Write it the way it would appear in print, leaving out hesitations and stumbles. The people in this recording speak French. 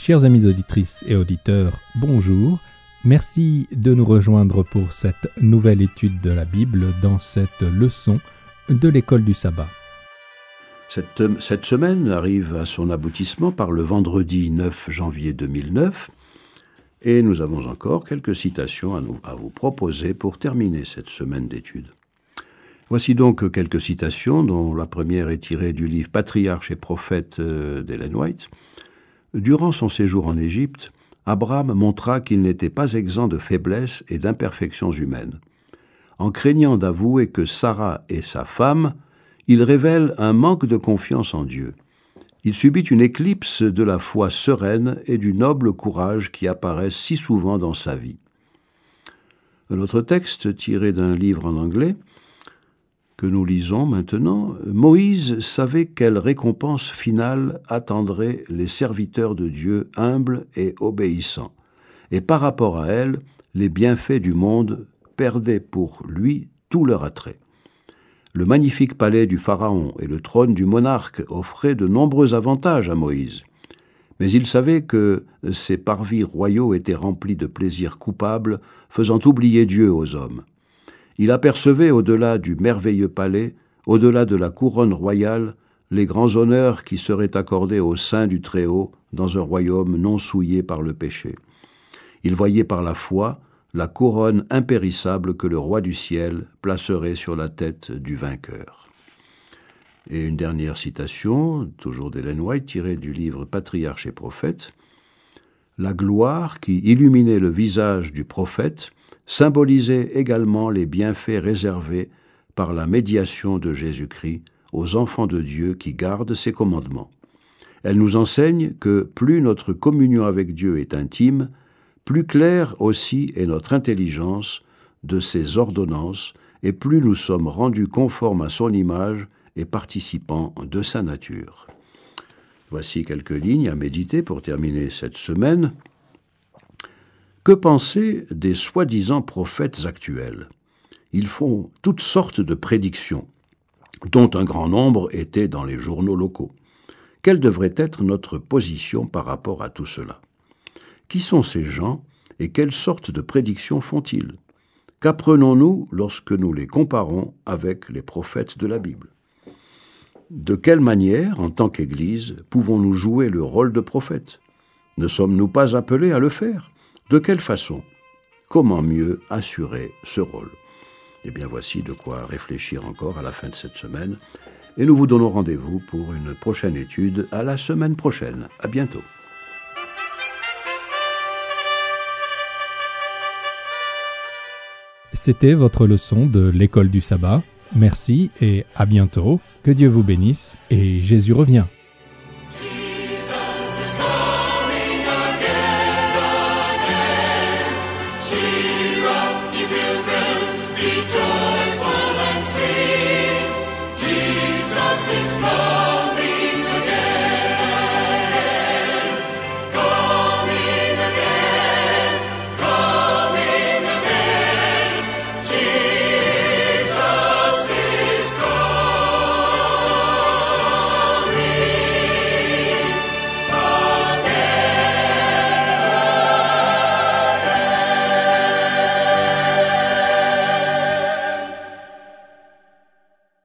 Chers amis auditrices et auditeurs, bonjour. Merci de nous rejoindre pour cette nouvelle étude de la Bible dans cette leçon de l'école du sabbat. Cette semaine arrive à son aboutissement par le vendredi 9 janvier 2009 et nous avons encore quelques citations à vous proposer pour terminer cette semaine d'études. Voici donc quelques citations dont la première est tirée du livre Patriarches et prophètes d'Ellen White. Durant son séjour en Égypte, Abraham montra qu'il n'était pas exempt de faiblesses et d'imperfections humaines. En craignant d'avouer que Sarah est sa femme, il révèle un manque de confiance en Dieu. Il subit une éclipse de la foi sereine et du noble courage qui apparaissent si souvent dans sa vie. Un autre texte tiré d'un livre en anglais que nous lisons maintenant, Moïse savait quelle récompense finale attendrait les serviteurs de Dieu humbles et obéissants, et par rapport à elle, les bienfaits du monde perdaient pour lui tout leur attrait. Le magnifique palais du Pharaon et le trône du monarque offraient de nombreux avantages à Moïse, mais il savait que ces parvis royaux étaient remplis de plaisirs coupables, faisant oublier Dieu aux hommes. Il apercevait au-delà du merveilleux palais, au-delà de la couronne royale, les grands honneurs qui seraient accordés au sein du Très-Haut dans un royaume non souillé par le péché. Il voyait par la foi la couronne impérissable que le roi du ciel placerait sur la tête du vainqueur. Et une dernière citation, toujours d'Ellen White, tirée du livre Patriarches et prophètes. La gloire qui illuminait le visage du prophète symbolisait également les bienfaits réservés par la médiation de Jésus-Christ aux enfants de Dieu qui gardent ses commandements. Elle nous enseigne que plus notre communion avec Dieu est intime, plus claire aussi est notre intelligence de ses ordonnances et plus nous sommes rendus conformes à son image et participants de sa nature. Voici quelques lignes à méditer pour terminer cette semaine. Que penser des soi-disant prophètes actuels ? Ils font toutes sortes de prédictions, dont un grand nombre étaient dans les journaux locaux. Quelle devrait être notre position par rapport à tout cela ? Qui sont ces gens et quelles sortes de prédictions font-ils ? Qu'apprenons-nous lorsque nous les comparons avec les prophètes de la Bible ? De quelle manière, en tant qu'Église, pouvons-nous jouer le rôle de prophète ? Ne sommes-nous pas appelés à le faire ? De quelle façon ? Comment mieux assurer ce rôle ? Eh bien, voici de quoi réfléchir encore à la fin de cette semaine. Et nous vous donnons rendez-vous pour une prochaine étude à la semaine prochaine. À bientôt. C'était votre leçon de l'école du sabbat. Merci et à bientôt. Que Dieu vous bénisse et Jésus revient.